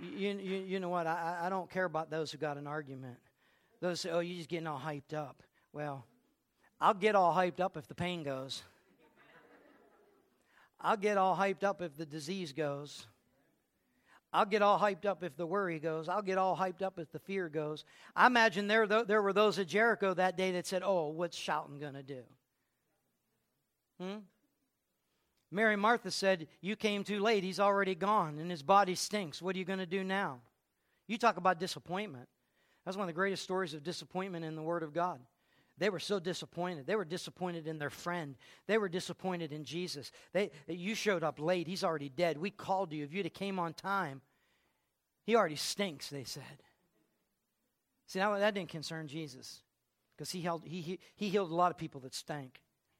You know what? I don't care about those who got an argument. Those say, oh, you're just getting all hyped up. Well, I'll get all hyped up if the pain goes. I'll get all hyped up if the disease goes. I'll get all hyped up if the worry goes. I'll get all hyped up if the fear goes. I imagine there were those at Jericho that day that said, oh, what's shouting going to do? Mary and Martha said, you came too late. He's already gone, and his body stinks. What are you going to do now? You talk about disappointment. That's one of the greatest stories of disappointment in the Word of God. They were so disappointed. They were disappointed in their friend. They were disappointed in Jesus. You showed up late. He's already dead. We called you. If you'd have came on time, he already stinks, they said. See, that didn't concern Jesus because he healed a lot of people that stank.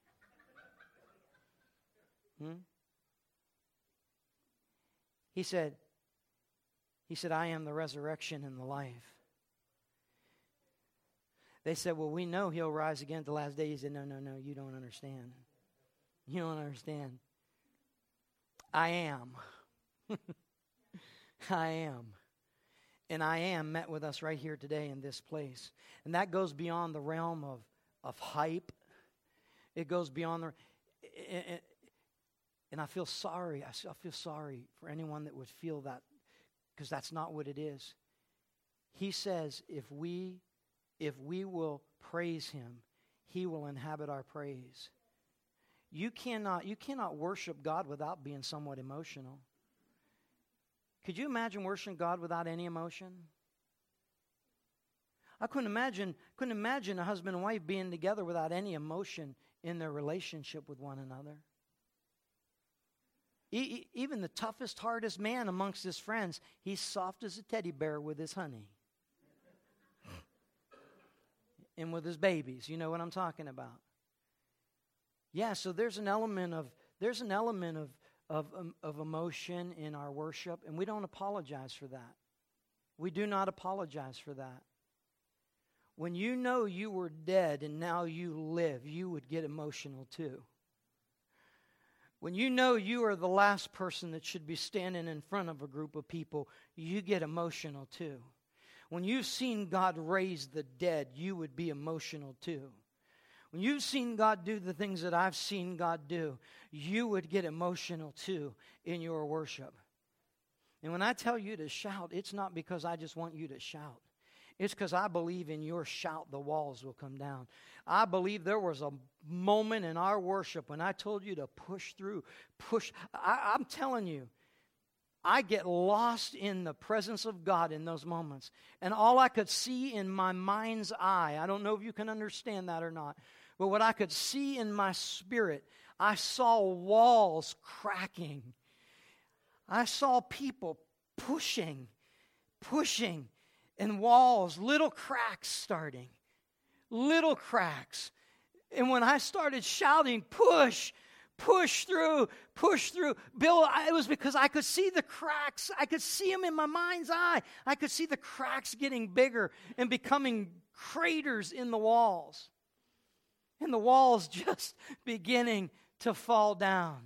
He said, I am the resurrection and the life. They said, well, we know he'll rise again at the last day. He said, no, you don't understand. You don't understand. I am. I am. And I am met with us right here today in this place. And that goes beyond the realm of hype. It goes beyond and I feel sorry. I feel sorry for anyone that would feel that, because that's not what it is. He says if we will praise him, he will inhabit our praise. You cannot worship God without being somewhat emotional. Could you imagine worshiping God without any emotion? I couldn't imagine a husband and wife being together without any emotion in their relationship with one another. Even the toughest, hardest man amongst his friends, he's soft as a teddy bear with his honey. And with his babies, you know what I'm talking about. Yeah, so there's an element of emotion in our worship, and we don't apologize for that. We do not apologize for that. When you know you were dead and now you live, you would get emotional too. When you know you are the last person that should be standing in front of a group of people, you get emotional too. When you've seen God raise the dead, you would be emotional too. When you've seen God do the things that I've seen God do, you would get emotional too in your worship. And when I tell you to shout, it's not because I just want you to shout. It's because I believe in your shout, the walls will come down. I believe there was a moment in our worship when I told you to push through, I'm telling you, I get lost in the presence of God in those moments. And all I could see in my mind's eye, I don't know if you can understand that or not, but what I could see in my spirit, I saw walls cracking. I saw people pushing, and walls, little cracks starting. Little cracks. And when I started shouting, push through. Bill, it was because I could see the cracks. I could see them in my mind's eye. I could see the cracks getting bigger and becoming craters in the walls. And the walls just beginning to fall down.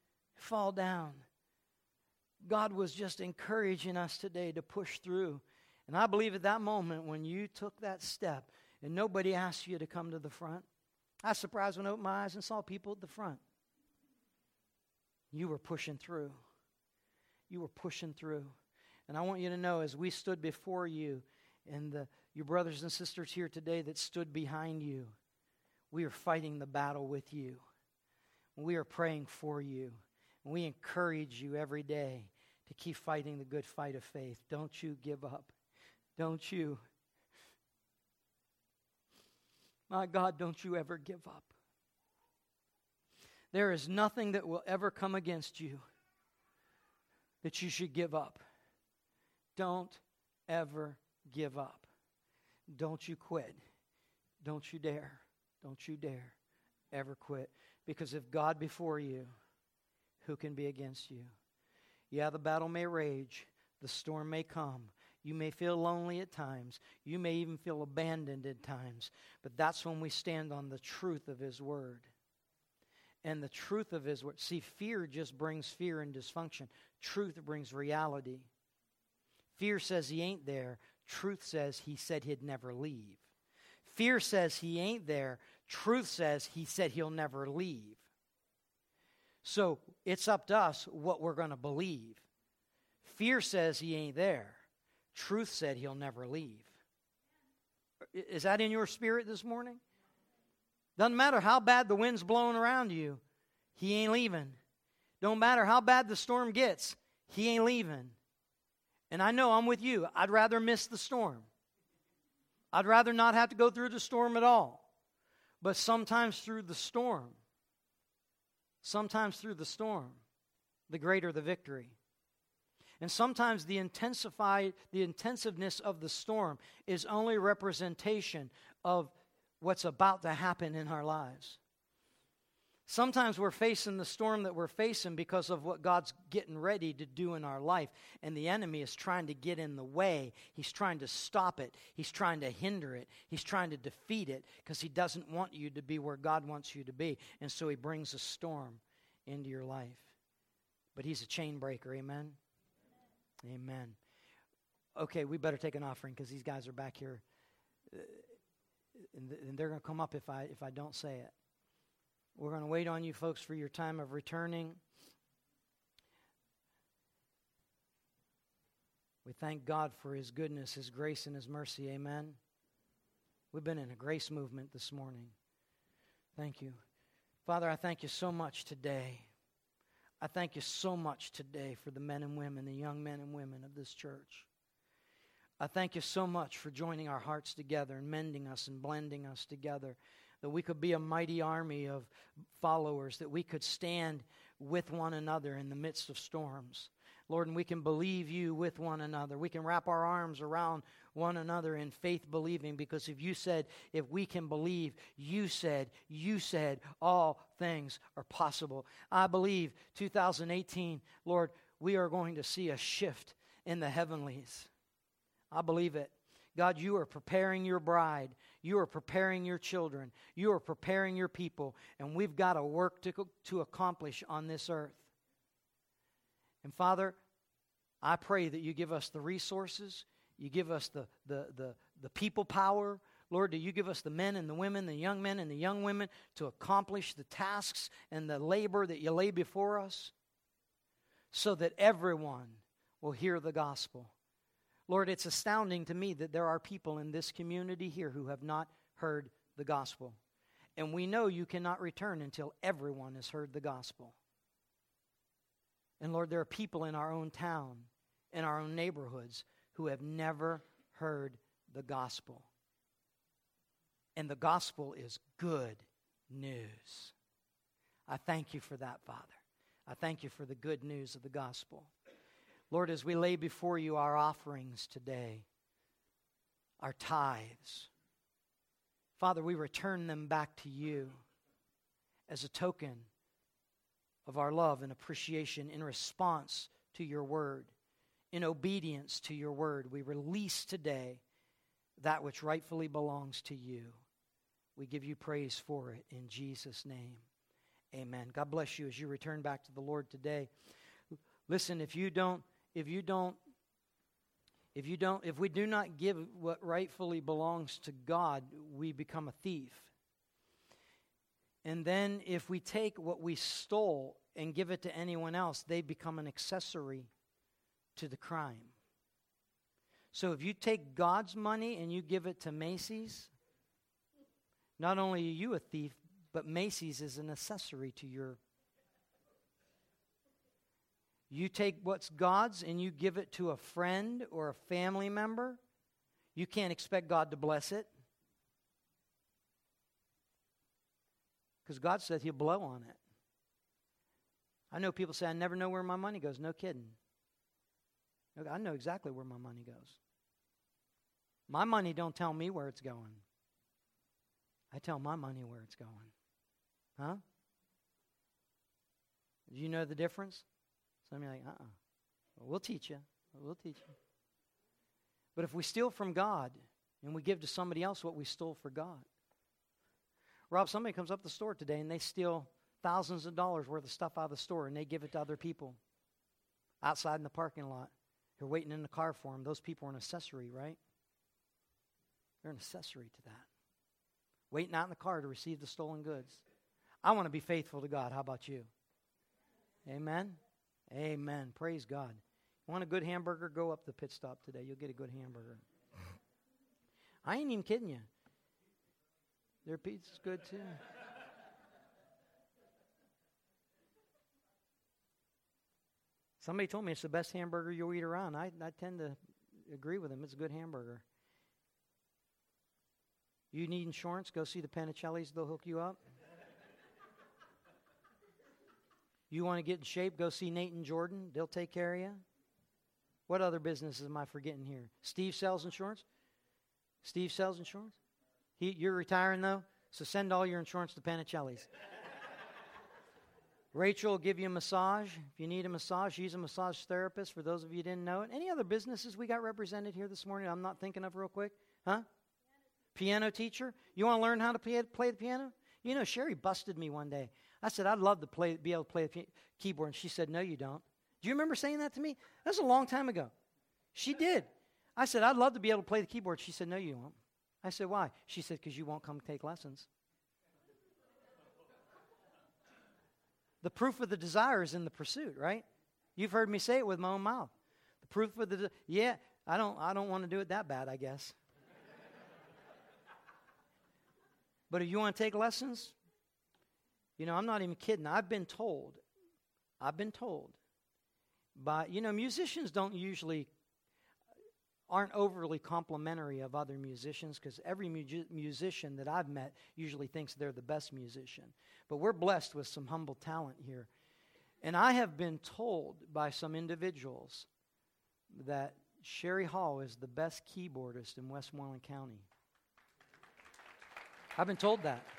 God was just encouraging us today to push through. And I believe at that moment when you took that step and nobody asked you to come to the front, I was surprised when I opened my eyes and saw people at the front. You were pushing through. And I want you to know, as we stood before you and your brothers and sisters here today that stood behind you, we are fighting the battle with you. We are praying for you. And we encourage you every day to keep fighting the good fight of faith. Don't you give up. Don't you. My God, don't you ever give up. There is nothing that will ever come against you that you should give up. Don't ever give up. Don't you quit. Don't you dare. Don't you dare ever quit. Because if God before you, who can be against you? Yeah, the battle may rage. The storm may come. You may feel lonely at times. You may even feel abandoned at times. But that's when we stand on the truth of His Word. And the truth of His Word. See, fear just brings fear and dysfunction. Truth brings reality. Fear says he ain't there. Truth says he said he'd never leave. Fear says he ain't there. Truth says he said he'll never leave. So it's up to us what we're going to believe. Fear says he ain't there. Truth said he'll never leave. Is that in your spirit this morning? Doesn't matter how bad the wind's blowing around you, he ain't leaving. Don't matter how bad the storm gets, he ain't leaving. And I know I'm with you. I'd rather miss the storm. I'd rather not have to go through the storm at all. But sometimes through the storm, the greater the victory. And sometimes the intensiveness of the storm is only representation of what's about to happen in our lives. Sometimes we're facing the storm that we're facing because of what God's getting ready to do in our life. And the enemy is trying to get in the way. He's trying to stop it. He's trying to hinder it. He's trying to defeat it because he doesn't want you to be where God wants you to be. And so he brings a storm into your life. But he's a chain breaker, amen? Amen. Okay, we better take an offering because these guys are back here. And they're going to come up if I don't say it. We're going to wait on you folks for your time of returning. We thank God for his goodness, his grace, and his mercy. Amen. We've been in a grace movement this morning. Thank you. Father, I thank you so much today. I thank you so much today for the men and women, the young men and women of this church. I thank you so much for joining our hearts together and mending us and blending us together, that we could be a mighty army of followers, that we could stand with one another in the midst of storms. Lord, and we can believe you with one another. We can wrap our arms around one another in faith believing, because if we can believe, you said all things are possible. I believe 2018, Lord, we are going to see a shift in the heavenlies. I believe it. God, you are preparing your bride. You are preparing your children. You are preparing your people. And we've got a work to accomplish on this earth. And Father, I pray that you give us the resources. You give us the people power. Lord, do you give us the men and the women, the young men and the young women to accomplish the tasks and the labor that you lay before us, so that everyone will hear the gospel. Lord, it's astounding to me that there are people in this community here who have not heard the gospel. And we know you cannot return until everyone has heard the gospel. And Lord, there are people in our own town, in our own neighborhoods, who have never heard the gospel. And the gospel is good news. I thank you for that, Father. I thank you for the good news of the gospel. Lord, as we lay before you our offerings today, our tithes, Father, we return them back to you as a token of our love and appreciation in response to your word, in obedience to your word. We release today that which rightfully belongs to you. We give you praise for it in Jesus' name. Amen. God bless you as you return back to the Lord today. Listen, if we do not give what rightfully belongs to God, we become a thief. And then if we take what we stole and give it to anyone else, they become an accessory to the crime. So if you take God's money and you give it to Macy's, not only are you a thief, but Macy's is an accessory to your. You take what's God's and you give it to a friend or a family member, you can't expect God to bless it. Because God said he'll blow on it. I know people say, I never know where my money goes. No kidding. I know exactly where my money goes. My money don't tell me where it's going. I tell my money where it's going. Huh? Do you know the difference? Some of you are like, Well, we'll teach you. We'll teach you. But if we steal from God and we give to somebody else what we stole for God. Rob, somebody comes up the store today and they steal thousands of dollars worth of stuff out of the store and they give it to other people outside in the parking lot. You're waiting in the car for them. Those people are an accessory, right? They're an accessory to that. Waiting out in the car to receive the stolen goods. I want to be faithful to God. How about you? Amen? Amen. Praise God. You want a good hamburger? Go up the pit stop today. You'll get a good hamburger. I ain't even kidding you. Their pizza's good too. Somebody told me it's the best hamburger you'll eat around. I tend to agree with them. It's a good hamburger. You need insurance? Go see the Panicellis. They'll hook you up. You want to get in shape? Go see Nate and Jordan. They'll take care of you. What other businesses am I forgetting here? Steve sells insurance? Steve sells insurance? You're retiring, though? So send all your insurance to Panicellis. Rachel will give you a massage. If you need a massage, she's a massage therapist, for those of you who didn't know it. Any other businesses we got represented here this morning I'm not thinking of real quick? Huh? Piano teacher? You want to learn how to play the piano? You know, Sherry busted me one day. I said, I'd love to be able to play the keyboard. And she said, no, you don't. Do you remember saying that to me? That was a long time ago. She did. I said, I'd love to be able to play the keyboard. She said, no, you won't. I said, why? She said, because you won't come take lessons. The proof of the desire is in the pursuit, right? You've heard me say it with my own mouth. The proof of the I don't want to do it that bad, I guess. But if you want to take lessons, you know, I'm not even kidding. I've been told by, you know, musicians aren't overly complimentary of other musicians, because every musician that I've met usually thinks they're the best musician. But we're blessed with some humble talent here. And I have been told by some individuals that Sherry Hall is the best keyboardist in Westmoreland County. I've been told that.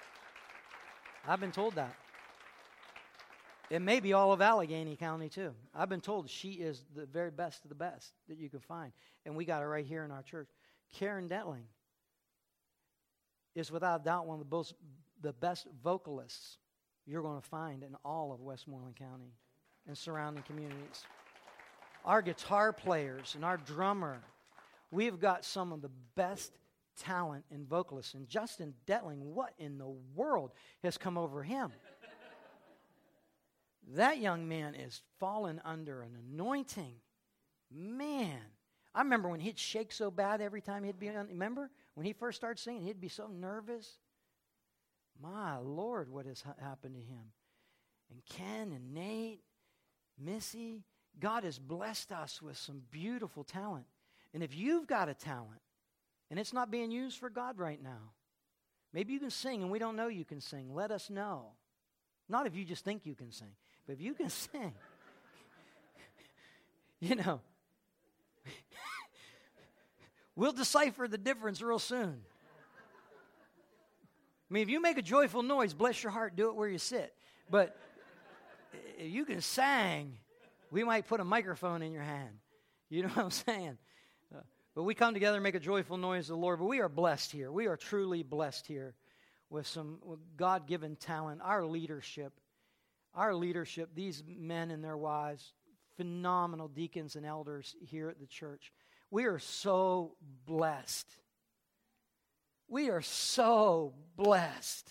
It may be all of Allegheny County, too. I've been told she is the very best of the best that you can find. And we got her right here in our church. Karen Detling is without a doubt one of the best vocalists you're going to find in all of Westmoreland County and surrounding communities. Our guitar players and our drummer, we've got some of the best talent in vocalists. And Justin Detling, what in the world has come over him? That young man is fallen under an anointing. Man, I remember when he'd shake so bad every time he'd be on. Remember when he first started singing, he'd be so nervous. My Lord, what has happened to him? And Ken and Nate, Missy, God has blessed us with some beautiful talent. And if you've got a talent and it's not being used for God right now, maybe you can sing and we don't know you can sing. Let us know. Not if you just think you can sing, but if you can sing, you know, we'll decipher the difference real soon. I mean, if you make a joyful noise, bless your heart, do it where you sit. But if you can sing, we might put a microphone in your hand. You know what I'm saying? But we come together and make a joyful noise to the Lord. But we are blessed here. We are truly blessed here with some God-given talent. Our leadership, these men and their wives, phenomenal deacons and elders here at the church. We are so blessed. We are so blessed.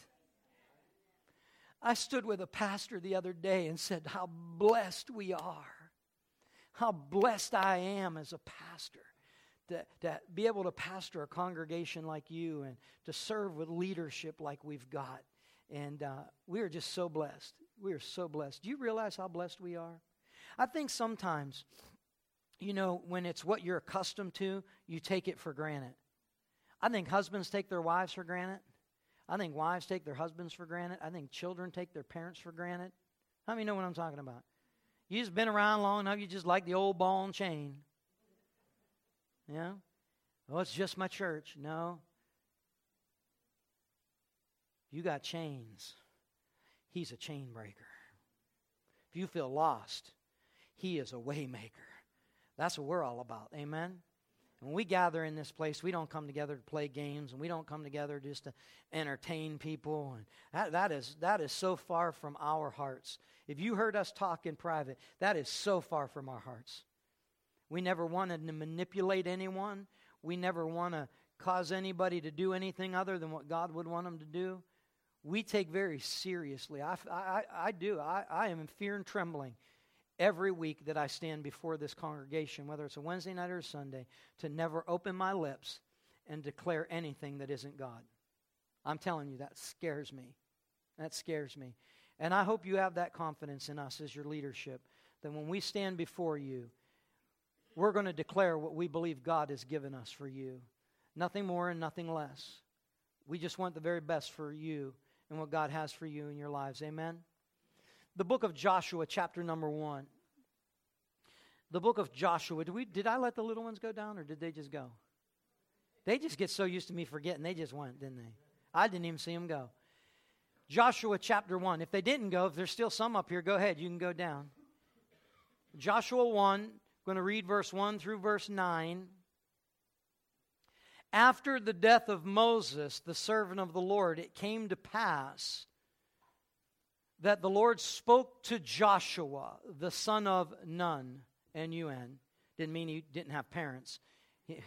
I stood with a pastor the other day and said how blessed we are. How blessed I am as a pastor to be able to pastor a congregation like you and to serve with leadership like we've got. And we are just so blessed. We are so blessed. Do you realize how blessed we are? I think sometimes, you know, when it's what you're accustomed to, you take it for granted. I think husbands take their wives for granted. I think wives take their husbands for granted. I think children take their parents for granted. How many know what I'm talking about? You just been around long enough, you just like the old ball and chain. Yeah? Oh, it's just my church. No. You got chains. He's a chain breaker. If you feel lost, he is a way maker. That's what we're all about. Amen? When we gather in this place, we don't come together to play games, and we don't come together just to entertain people. And that is so far from our hearts. If you heard us talk in private, that is so far from our hearts. We never wanted to manipulate anyone. We never want to cause anybody to do anything other than what God would want them to do. We take very seriously. I do. I am in fear and trembling every week that I stand before this congregation, whether it's a Wednesday night or a Sunday, to never open my lips and declare anything that isn't God. I'm telling you, that scares me. That scares me. And I hope you have that confidence in us as your leadership, that when we stand before you, we're going to declare what we believe God has given us for you. Nothing more and nothing less. We just want the very best for you and what God has for you in your lives. Amen? The book of Joshua, chapter number 1. The book of Joshua. Did I let the little ones go down, or did they just go? They just get so used to me forgetting. They just went, didn't they? I didn't even see them go. Joshua chapter 1. If they didn't go, if there's still some up here, go ahead. You can go down. Joshua 1, I'm going to read verse 1 through verse 9. After the death of Moses, the servant of the Lord, it came to pass that the Lord spoke to Joshua, the son of Nun, N-U-N. Didn't mean he didn't have parents. He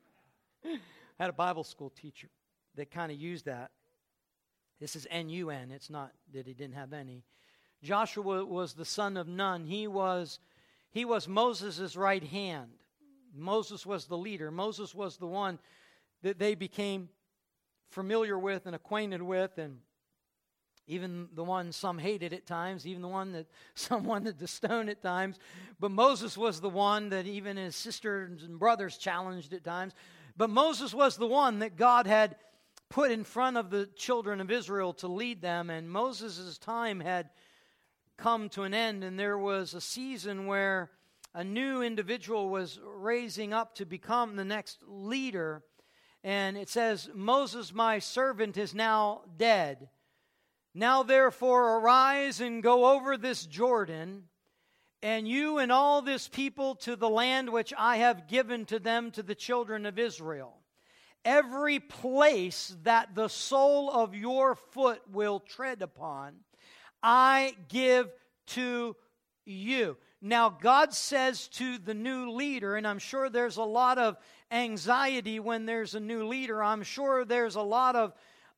had a Bible school teacher that kind of used that. This is N-U-N. It's not that he didn't have any. Joshua was the son of Nun. He was Moses' right hand. Moses was the leader. Moses was the one that they became familiar with and acquainted with, and even the one some hated at times, even the one that some wanted to stone at times. But Moses was the one that even his sisters and brothers challenged at times. But Moses was the one that God had put in front of the children of Israel to lead them, and Moses' time had come to an end, and there was a season where a new individual was raising up to become the next leader. And it says, Moses, my servant, is now dead. Now therefore arise and go over this Jordan, and you and all this people to the land which I have given to them, to the children of Israel. Every place that the sole of your foot will tread upon, I give to you. Now, God says to the new leader, and I'm sure there's a lot of anxiety when there's a new leader. I'm sure there's a lot of,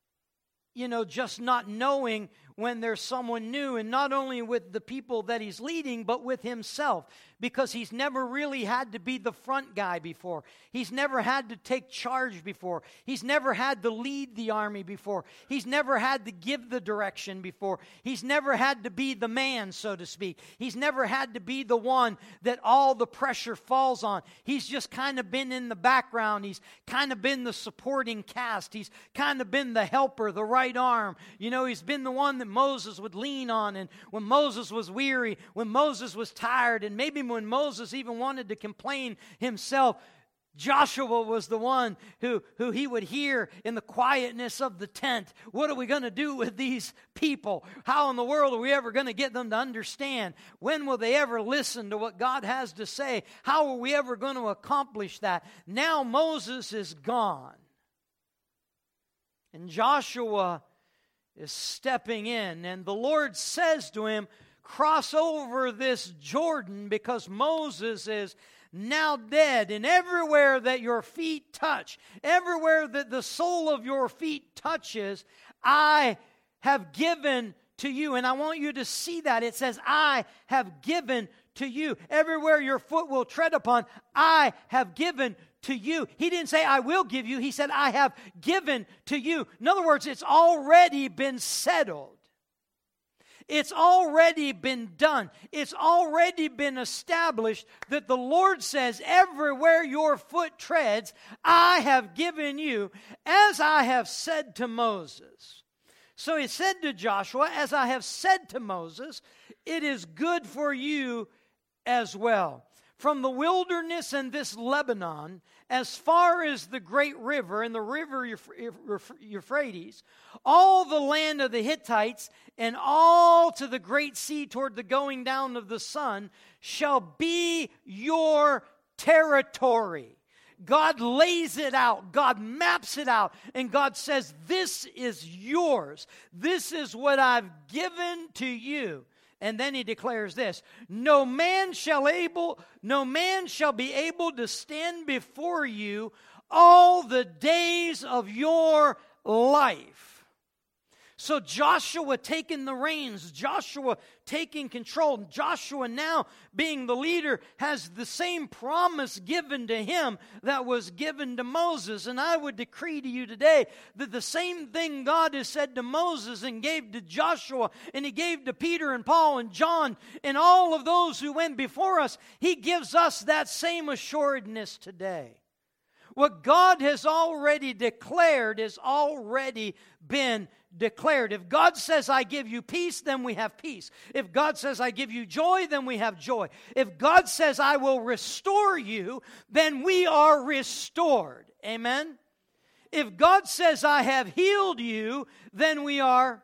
just not knowing when there's someone new, and not only with the people that he's leading, but with himself, because he's never really had to be the front guy before. He's never had to take charge before. He's never had to lead the army before. He's never had to give the direction before. He's never had to be the man, so to speak. He's never had to be the one that all the pressure falls on. He's just kind of been in the background. He's kind of been the supporting cast. He's kind of been the helper, the right arm. He's been the one that Moses would lean on, and when Moses was weary, when Moses was tired, and maybe when Moses even wanted to complain himself, Joshua was the one who he would hear in the quietness of the tent. What are we going to do with these people? How in the world are we ever going to get them to understand? When will they ever listen to what God has to say? How are we ever going to accomplish that? Now Moses is gone, and Joshua is stepping in, and the Lord says to him, cross over this Jordan, because Moses is now dead, and everywhere that your feet touch, everywhere that the sole of your feet touches, I have given to you. And I want you to see that. It says, I have given to you. Everywhere your foot will tread upon, I have given to you. He didn't say, I will give you. He said, I have given to you. In other words, it's already been settled. It's already been done. It's already been established that the Lord says, everywhere your foot treads, I have given you, as I have said to Moses. So he said to Joshua, as I have said to Moses, it is good for you as well. From the wilderness and this Lebanon, as far as the great river and the river Euphrates, all the land of the Hittites, and all to the great sea toward the going down of the sun, shall be your territory. God lays it out. God maps it out. And God says, this is yours. This is what I've given to you. And then he declares this, no man shall be able to stand before you all the days of your life. So Joshua taking the reins, Joshua taking control, Joshua now being the leader has the same promise given to him that was given to Moses. And I would decree to you today that the same thing God has said to Moses and gave to Joshua and he gave to Peter and Paul and John and all of those who went before us, he gives us that same assuredness today. What God has already declared has already been declared. If God says, I give you peace, then we have peace. If God says, I give you joy, then we have joy. If God says, I will restore you, then we are restored. Amen? If God says, I have healed you, then we've got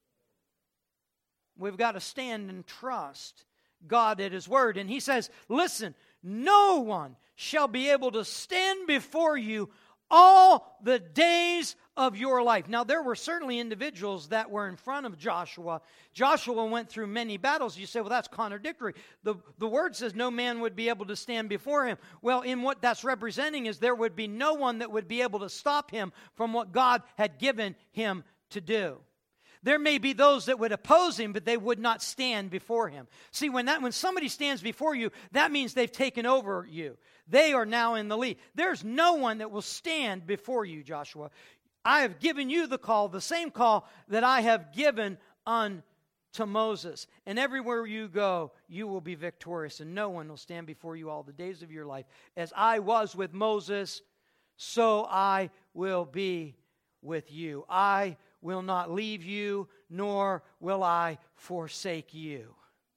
to stand and trust God at His Word. And He says, listen, no one shall be able to stand before you all the days of your life. Now, there were certainly individuals that were in front of Joshua. Joshua went through many battles. You say, well, that's contradictory. The word says no man would be able to stand before him. Well, in what that's representing is there would be no one that would be able to stop him from what God had given him to do. There may be those that would oppose him, but they would not stand before him. See, when somebody stands before you, that means they've taken over you. They are now in the lead. There's no one that will stand before you, Joshua. I have given you the call, the same call that I have given unto Moses. And everywhere you go, you will be victorious, and no one will stand before you all the days of your life. As I was with Moses, so I will be with you. I will not leave you, nor will I forsake you.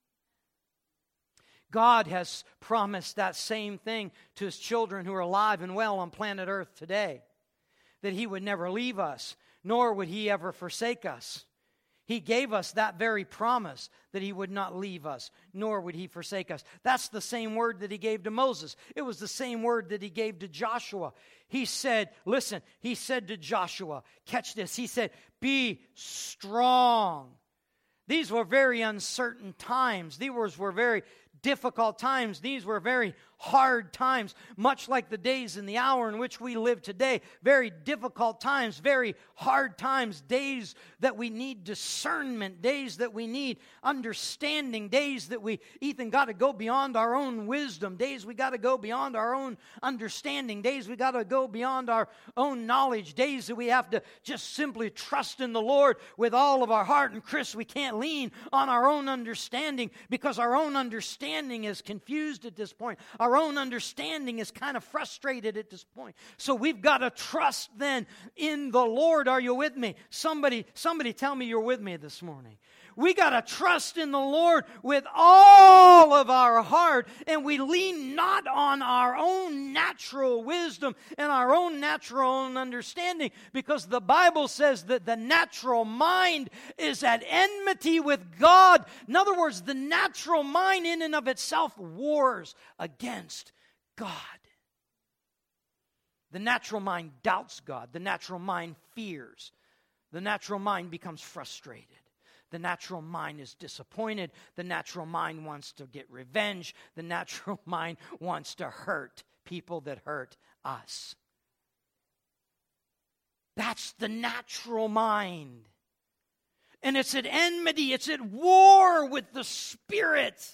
God has promised that same thing to His children who are alive and well on planet Earth today, that He would never leave us, nor would He ever forsake us. He gave us that very promise that He would not leave us, nor would He forsake us. That's the same word that He gave to Moses. It was the same word that He gave to Joshua. He said, listen, He said to Joshua, catch this, He said, be strong. These were very uncertain times. These were very difficult times. These were very hard times, much like the days and the hour in which we live today. Very difficult times, very hard times, days that we need discernment, days that we need understanding, days that we, Ethan, got to go beyond our own wisdom, days we got to go beyond our own understanding, days we got to go beyond our own knowledge, days that we have to just simply trust in the Lord with all of our heart. And Chris, we can't lean on our own understanding because our own understanding is confused at this point. Our own understanding is kind of frustrated at this point. So we've got to trust then in the Lord. Are you with me? Somebody tell me you're with me this morning. We got to trust in the Lord with all of our heart, and we lean not on our own natural wisdom and our own natural understanding, because the Bible says that the natural mind is at enmity with God. In other words, the natural mind in and of itself wars against God. The natural mind doubts God. The natural mind fears. The natural mind becomes frustrated. The natural mind is disappointed. The natural mind wants to get revenge. The natural mind wants to hurt people that hurt us. That's the natural mind. And it's at enmity. It's at war with the Spirit.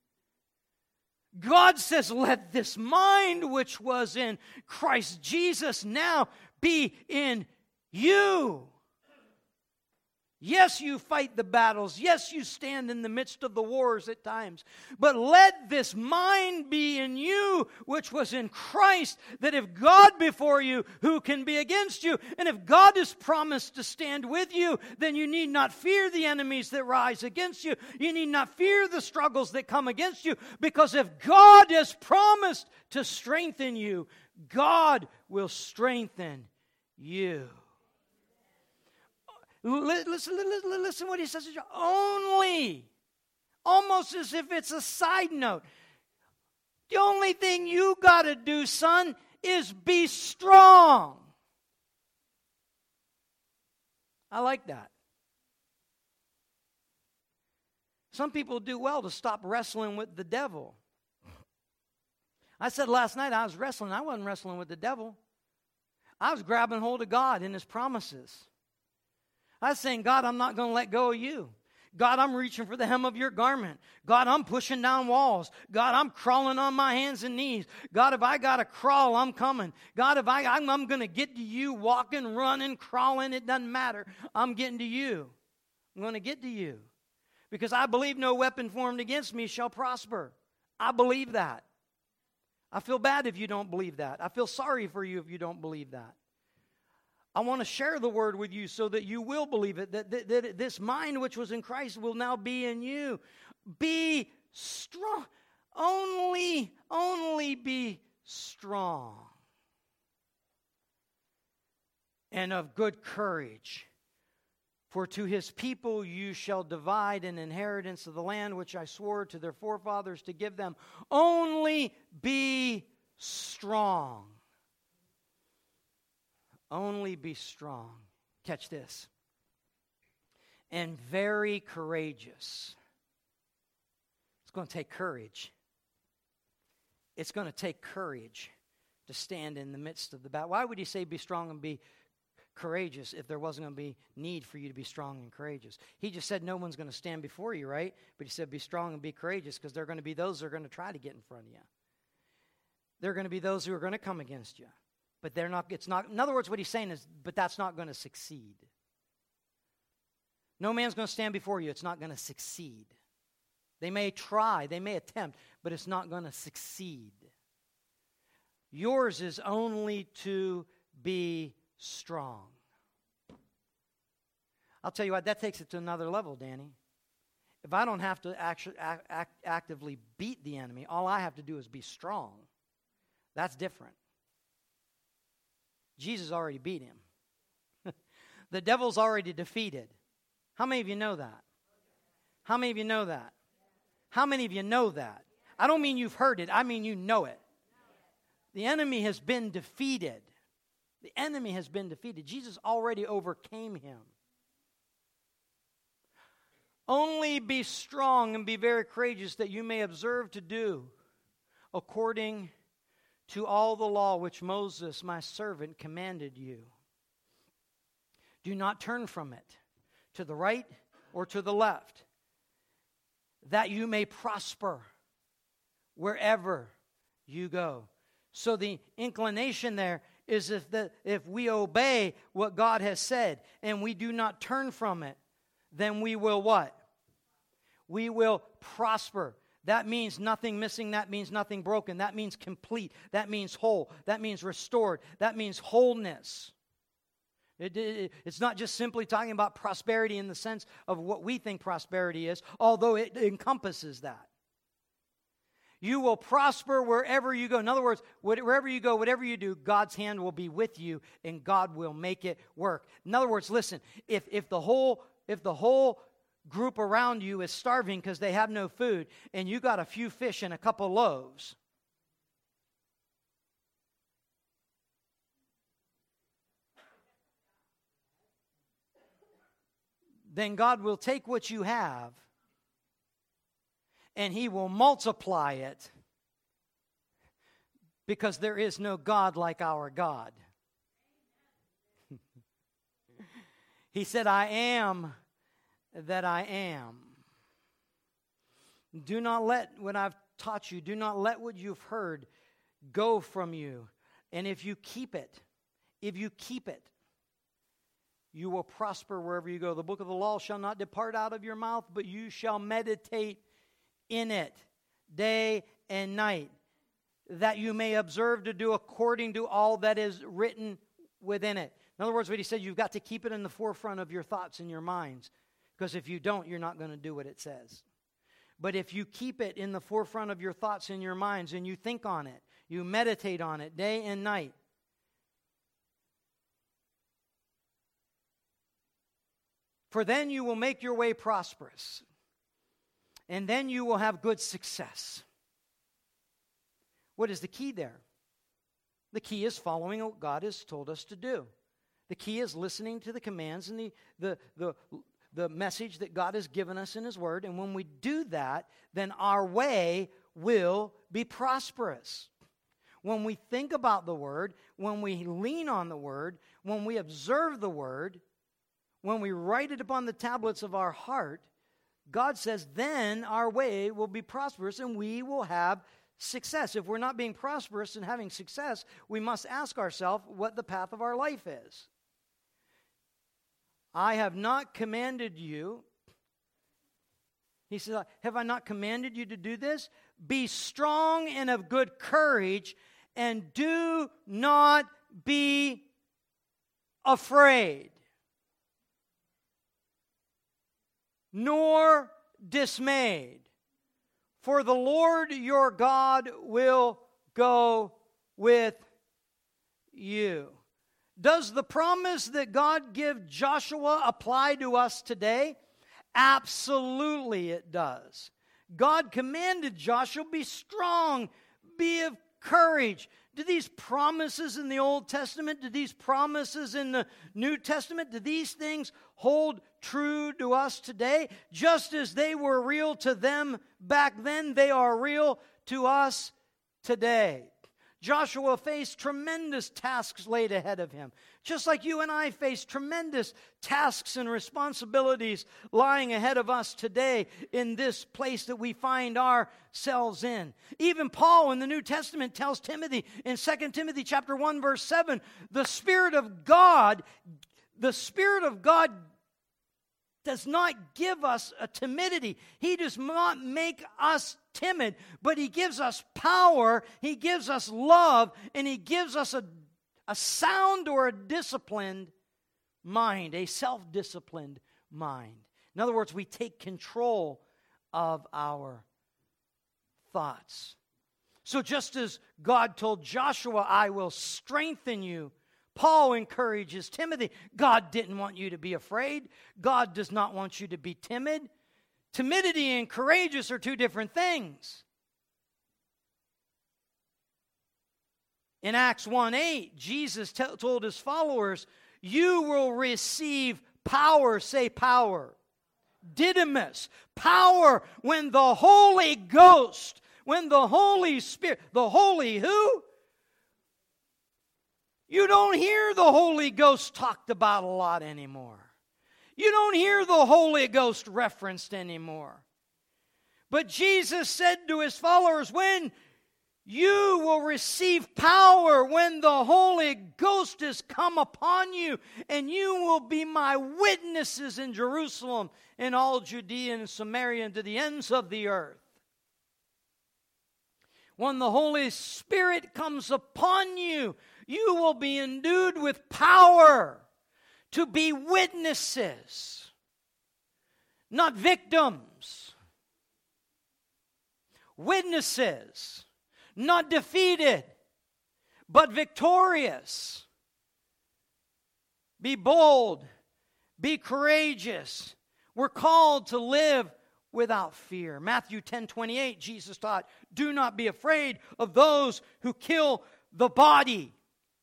God says, let this mind which was in Christ Jesus now be in you. Yes, you fight the battles. Yes, you stand in the midst of the wars at times. But let this mind be in you, which was in Christ, that if God before you, who can be against you? And if God has promised to stand with you, then you need not fear the enemies that rise against you. You need not fear the struggles that come against you, because if God has promised to strengthen you, God will strengthen you. Listen what he says. Only, almost as if it's a side note. The only thing you got to do, son, is be strong. I like that. Some people do well to stop wrestling with the devil. I said last night I was wrestling. I wasn't wrestling with the devil. I was grabbing hold of God and His promises. I was saying, God, I'm not going to let go of you. God, I'm reaching for the hem of your garment. God, I'm pushing down walls. God, I'm crawling on my hands and knees. God, if I got to crawl, I'm coming. God, if I'm going to get to you, walking, running, crawling, it doesn't matter. I'm getting to you. I'm going to get to you. Because I believe no weapon formed against me shall prosper. I believe that. I feel bad if you don't believe that. I feel sorry for you if you don't believe that. I want to share the word with you so that you will believe it, that this mind which was in Christ will now be in you. Be strong. Only be strong. And of good courage. For to His people you shall divide an inheritance of the land which I swore to their forefathers to give them. Only be strong. Only be strong. Catch this. And very courageous. It's going to take courage. It's going to take courage to stand in the midst of the battle. Why would He say be strong and be courageous if there wasn't going to be need for you to be strong and courageous? He just said no one's going to stand before you, right? But He said be strong and be courageous because there are going to be those who are going to try to get in front of you. There are going to be those who are going to come against you. But they're not, it's not, in other words, what He's saying is, but that's not going to succeed. No man's going to stand before you. It's not going to succeed. They may try, they may attempt, but it's not going to succeed. Yours is only to be strong. I'll tell you what, that takes it to another level, Danny. If I don't have to actually actively beat the enemy, all I have to do is be strong. That's different. Jesus already beat him. The devil's already defeated. How many of you know that? How many of you know that? How many of you know that? I don't mean you've heard it. I mean you know it. The enemy has been defeated. The enemy has been defeated. Jesus already overcame him. Only be strong and be very courageous that you may observe to do according to all the law which Moses, my servant, commanded you. Do not turn from it to the right or to the left, that you may prosper wherever you go. So the inclination there is if we obey what God has said and we do not turn from it, then we will what? We will prosper. That means nothing missing. That means nothing broken. That means complete. That means whole. That means restored. That means wholeness. It's not just simply talking about prosperity in the sense of what we think prosperity is, although it encompasses that. You will prosper wherever you go. In other words, wherever you go, whatever you do, God's hand will be with you and God will make it work. In other words, listen, if the whole group around you is starving because they have no food and you got a few fish and a couple loaves, then God will take what you have and He will multiply it, because there is no God like our God. He said, I am that I am. Do not let what I've taught you, do not let what you've heard go from you. And if you keep it, you will prosper wherever you go. The book of the law shall not depart out of your mouth, but you shall meditate in it day and night, that you may observe to do according to all that is written within it. In other words, what he said, you've got to keep it in the forefront of your thoughts and your minds, because if you don't, you're not going to do what it says. But if you keep it in the forefront of your thoughts and your minds, and you think on it, you meditate on it day and night, for then you will make your way prosperous, and then you will have good success. What is the key there? The key is following what God has told us to do. The key is listening to the commands and the the message that God has given us in His Word. And when we do that, then our way will be prosperous. When we think about the Word, when we lean on the Word, when we observe the Word, when we write it upon the tablets of our heart, God says, then our way will be prosperous and we will have success. If we're not being prosperous and having success, we must ask ourselves what the path of our life is. I have not commanded you. He says, have I not commanded you to do this? Be strong and of good courage, and do not be afraid, nor dismayed. For the Lord your God will go with you. Does the promise that God gave Joshua apply to us today? Absolutely it does. God commanded Joshua, be strong, be of courage. Do these promises in the Old Testament, do these promises in the New Testament, do these things hold true to us today? Just as they were real to them back then, they are real to us today. Joshua faced tremendous tasks laid ahead of him, just like you and I face tremendous tasks and responsibilities lying ahead of us today in this place that we find ourselves in. Even Paul in the New Testament tells Timothy in 2 Timothy chapter 1 verse 7, the Spirit of God does not give us a timidity. He does not make us timid, but He gives us power, He gives us love, and He gives us a sound or a disciplined mind, a self-disciplined mind. In other words, we take control of our thoughts. So just as God told Joshua, I will strengthen you, Paul encourages Timothy. God didn't want you to be afraid. God does not want you to be timid. Timidity and courageous are two different things. In Acts 1:8, Jesus told His followers, you will receive power, say power. Didymus, power when the Holy Ghost, when the Holy Spirit, the Holy who? You don't hear the Holy Ghost talked about a lot anymore. You don't hear the Holy Ghost referenced anymore. But Jesus said to His followers, when you will receive power, when the Holy Ghost has come upon you, and you will be my witnesses in Jerusalem, in all Judea and Samaria, and to the ends of the earth. When the Holy Spirit comes upon you, you will be endued with power to be witnesses, not victims. Witnesses, not defeated, but victorious. Be bold, be courageous. We're called to live without fear. Matthew 10:28, Jesus taught, do not be afraid of those who kill the body,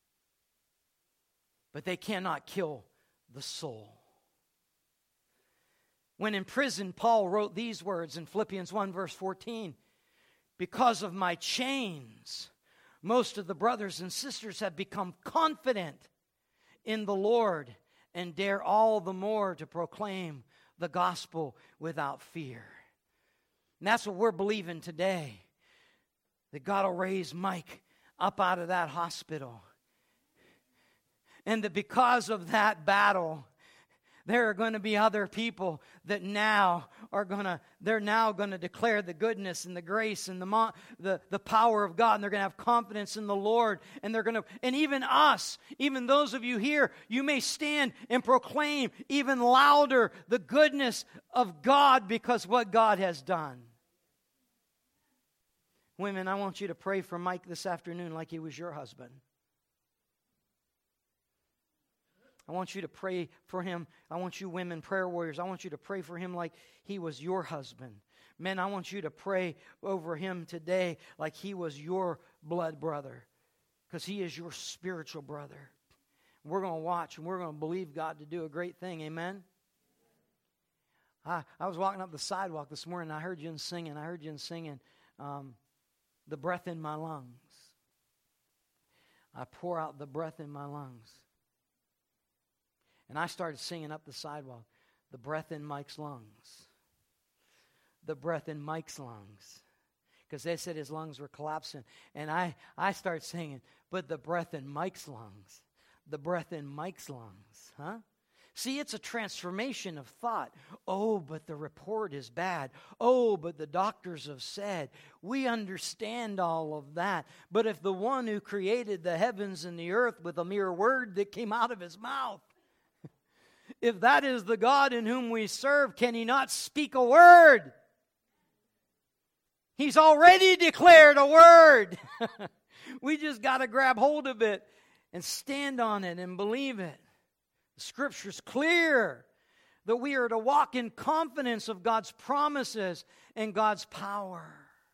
but they cannot kill the soul. When in prison, Paul wrote these words in Philippians 1 verse 14, because of my chains, most of the brothers and sisters have become confident in the Lord and dare all the more to proclaim the gospel without fear. And that's what we're believing today, that God will raise Mike up out of that hospital. And that because of that battle, there are going to be other people that they're now going to declare the goodness and the grace and the power of God, and they're going to have confidence in the Lord, and even us, even those of you here, you may stand and proclaim even louder the goodness of God because what God has done. Women, I want you to pray for Mike this afternoon like he was your husband. I want you to pray for him. I want you women, prayer warriors, I want you to pray for him like he was your husband. Men, I want you to pray over him today like he was your blood brother, because he is your spiritual brother. We're going to watch and we're going to believe God to do a great thing. Amen? I was walking up the sidewalk this morning, and I heard you singing. The breath in my lungs. I pour out the breath in my lungs. And I started singing up the sidewalk, the breath in Mike's lungs. The breath in Mike's lungs. Because they said his lungs were collapsing. And I started singing, but the breath in Mike's lungs. The breath in Mike's lungs. Huh? See, it's a transformation of thought. Oh, but the report is bad. Oh, but the doctors have said. We understand all of that. But if the one who created the heavens and the earth with a mere word that came out of his mouth, if that is the God in whom we serve, can he not speak a word? He's already declared a word. We just got to grab hold of it and stand on it and believe it. The Scripture's clear that we are to walk in confidence of God's promises and God's power.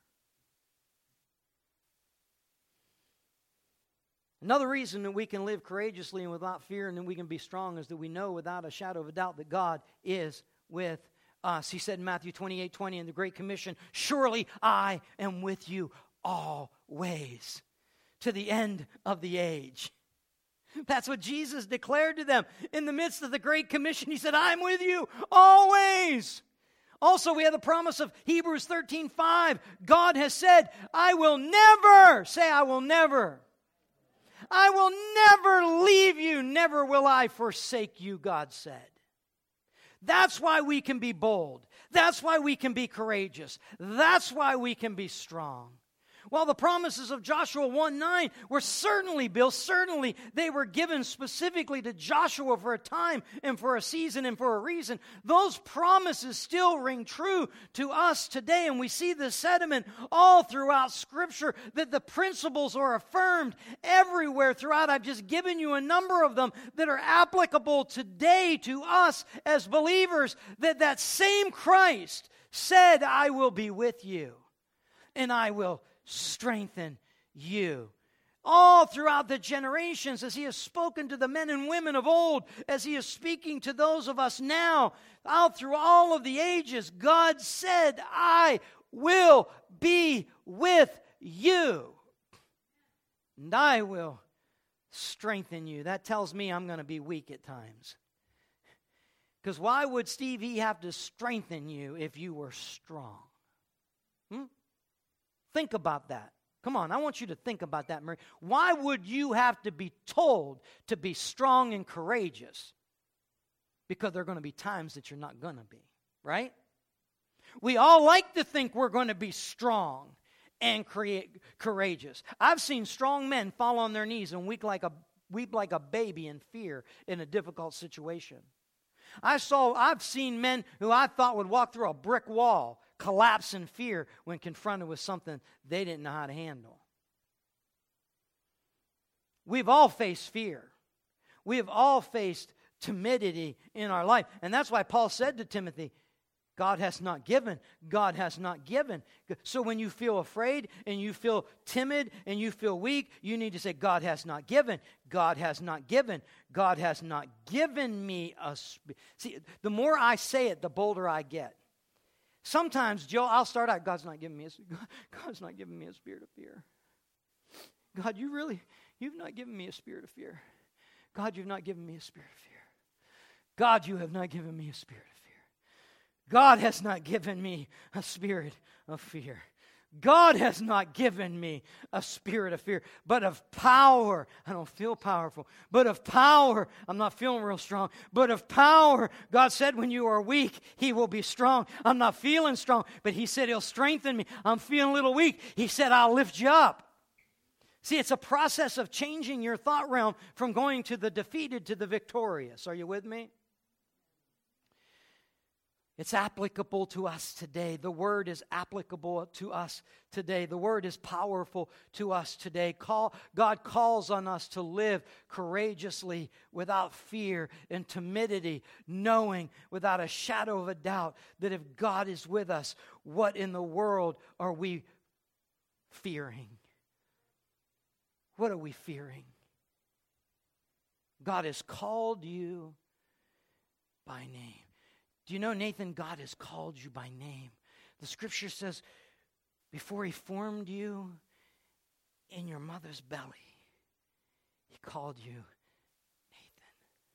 Another reason that we can live courageously and without fear and that we can be strong is that we know without a shadow of a doubt that God is with us. He said in Matthew 28:20 in the Great Commission, surely I am with you always to the end of the age. That's what Jesus declared to them in the midst of the Great Commission. He said, I'm with you always. Also, we have the promise of Hebrews 13:5. God has said, I will never, say I will never. I will never leave you, never will I forsake you, God said. That's why we can be bold. That's why we can be courageous. That's why we can be strong. While the promises of Joshua 1:9 were certainly, Bill, certainly they were given specifically to Joshua for a time and for a season and for a reason, those promises still ring true to us today. And we see the sediment all throughout Scripture that the principles are affirmed everywhere throughout. I've just given you a number of them that are applicable today to us as believers, that same Christ said, I will be with you and I will strengthen you. All throughout the generations, as he has spoken to the men and women of old, as he is speaking to those of us now, out through all of the ages, God said, I will be with you. And I will strengthen you. That tells me I'm going to be weak at times. Because why would Steve E have to strengthen you if you were strong? Think about that. Come on, I want you to think about that, Mary. Why would you have to be told to be strong and courageous? Because there are going to be times that you're not going to be, right? We all like to think we're going to be strong and courageous. I've seen strong men fall on their knees and weep like a baby in fear in a difficult situation. I've seen men who I thought would walk through a brick wall collapse in fear when confronted with something they didn't know how to handle. We've all faced fear. We have all faced timidity in our life. And that's why Paul said to Timothy, God has not given. God has not given. So when you feel afraid and you feel timid and you feel weak, you need to say, God has not given. God has not given. God has not given me a spirit. See, the more I say it, the bolder I get. Sometimes, Joe, I'll start out, God's not giving me a spirit of fear. God, you've not given me a spirit of fear. God, you've not given me a spirit of fear. God, you have not given me a spirit of fear. God has not given me a spirit of fear. God has not given me a spirit of fear, but of power. I don't feel powerful, but of power. I'm not feeling real strong, but of power. God said when you are weak, He will be strong. I'm not feeling strong, but He said He'll strengthen me. I'm feeling a little weak. He said, I'll lift you up. See, it's a process of changing your thought realm from going to the defeated to the victorious. Are you with me? It's applicable to us today. The Word is applicable to us today. The Word is powerful to us today. God calls on us to live courageously without fear and timidity, knowing without a shadow of a doubt that if God is with us, what in the world are we fearing? What are we fearing? God has called you by name. Do you know, Nathan, God has called you by name. The scripture says, before he formed you in your mother's belly, he called you Nathan.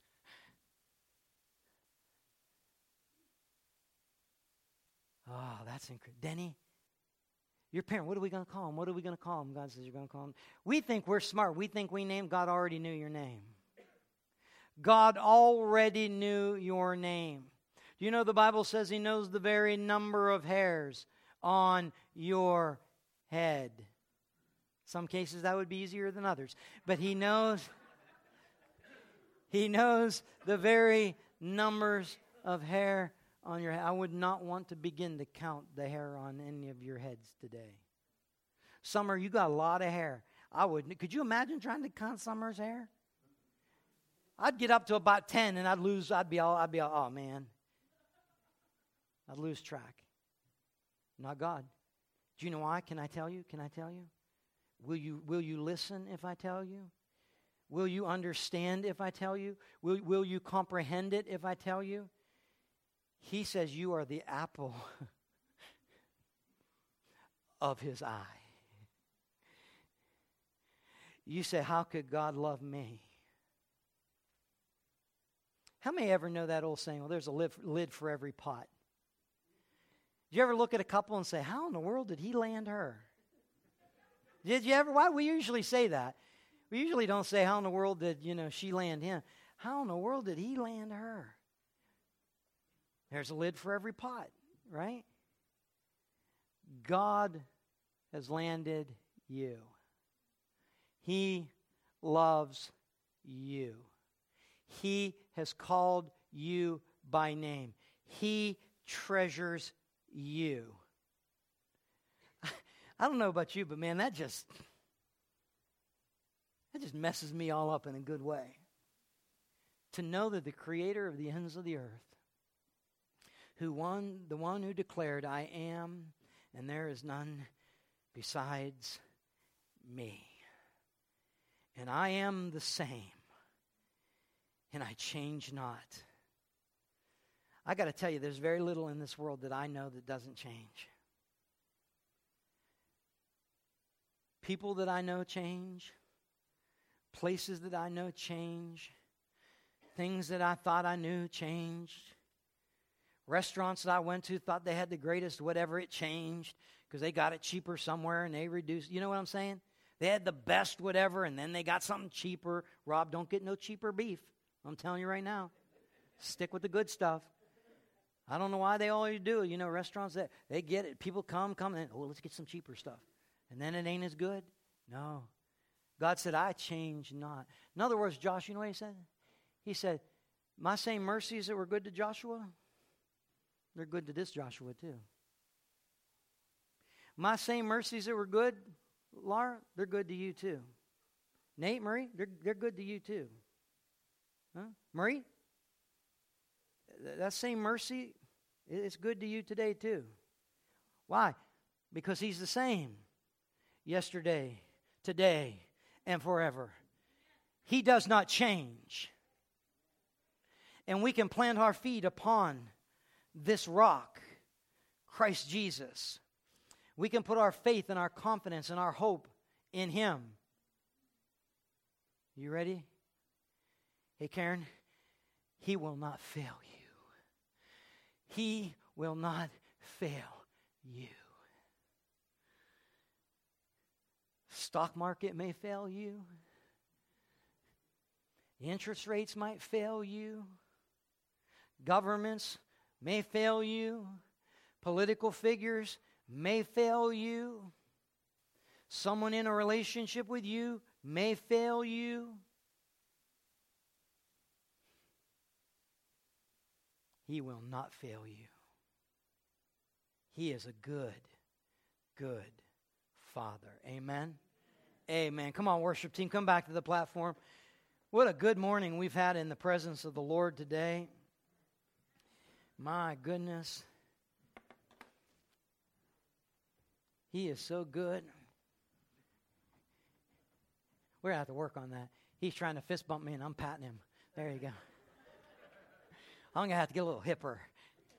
Oh, that's incredible. Denny, your parent, what are we going to call him? What are we going to call him? God says you're going to call him. We think we're smart. We think we named. God already knew your name. God already knew your name. Do you know the Bible says he knows the very number of hairs on your head? Some cases that would be easier than others. But he knows the very numbers of hair on your head. I would not want to begin to count the hair on any of your heads today. Summer, you got a lot of hair. I wouldn't. Could you imagine trying to count Summer's hair? I'd get up to about 10 and I'd be all, oh man. I'd lose track. Not God. Do you know why? Can I tell you? Will you listen if I tell you? Will you understand if I tell you? Will you comprehend it if I tell you? He says you are the apple of his eye. You say, how could God love me? How many ever know that old saying, well, there's a lid for every pot? Did you ever look at a couple and say, how in the world did he land her? Did you ever? Why? We usually say that. We usually don't say, how in the world did, she land him? How in the world did he land her? There's a lid for every pot, right? God has landed you. He loves you. He has called you by name. He treasures you. I don't know about you, but man, that just messes me all up in a good way. To know that the creator of the ends of the earth, the one who declared, I am, and there is none besides me. And I am the same, and I change not. I got to tell you, there's very little in this world that I know that doesn't change. People that I know change. Places that I know change. Things that I thought I knew changed. Restaurants that I went to thought they had the greatest whatever, it changed because they got it cheaper somewhere and they reduced. You know what I'm saying? They had the best whatever and then they got something cheaper. Rob, don't get no cheaper beef. I'm telling you right now. Stick with the good stuff. I don't know why they always do. Restaurants, they get it. People come, and let's get some cheaper stuff. And then it ain't as good. No. God said, I change not. In other words, Josh, you know what he said? He said, my same mercies that were good to Joshua, they're good to this Joshua too. My same mercies that were good, Laura, they're good to you too. Nate, Marie, they're good to you too. Huh? Marie, that same mercy, it's good to you today too. Why? Because he's the same yesterday, today, and forever. He does not change. And we can plant our feet upon this rock, Christ Jesus. We can put our faith and our confidence and our hope in him. You ready? Hey, Karen, he will not fail you. He will not fail you. Stock market may fail you. Interest rates might fail you. Governments may fail you. Political figures may fail you. Someone in a relationship with you may fail you. He will not fail you. He is a good, good Father. Amen? Amen. Come on, worship team, come back to the platform. What a good morning we've had in the presence of the Lord today. My goodness. He is so good. We're going to have to work on that. He's trying to fist bump me and I'm patting him. There you go. I'm going to have to get a little hipper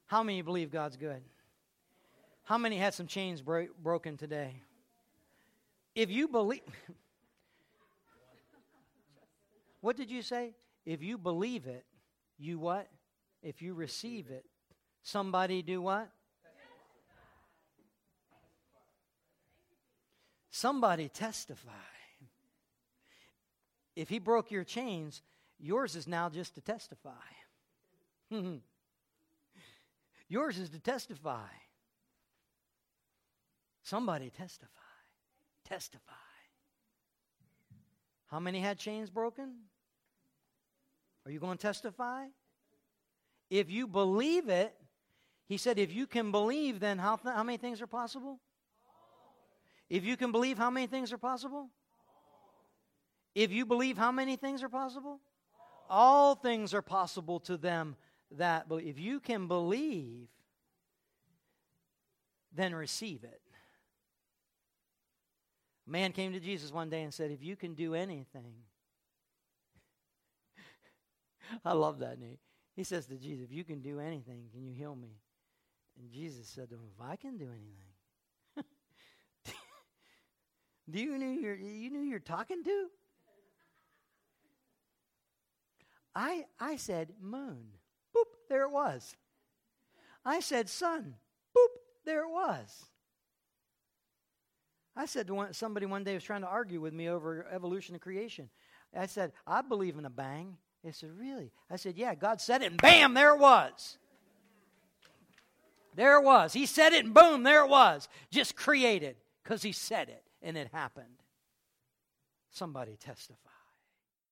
How many believe God's good? How many had some chains broken today? If you believe... What did you say? If you believe it, you what? If you receive it, somebody do what? Somebody testify. If he broke your chains, yours is now just to testify. Yours is to testify. Somebody testify. Testify. How many had chains broken? Are you going to testify? If you believe it, he said, if you can believe, then how many things are possible? If you can believe, how many things are possible? If you believe, how many things are possible? All things are possible to them that believe. If you can believe, then receive it. A man came to Jesus one day and said, if you can do anything. I love that name. He says to Jesus, if you can do anything, can you heal me? And Jesus said to him, if I can do anything. Do you knew you're talking to? I said, moon. Boop, there it was. I said, sun. Boop, there it was. I said to somebody one day who was trying to argue with me over evolution and creation. I said, I believe in a bang. They said, really? I said, yeah, God said it, and bam, there it was. There it was. He said it, and boom, there it was. Just created, because he said it, and it happened. Somebody testify.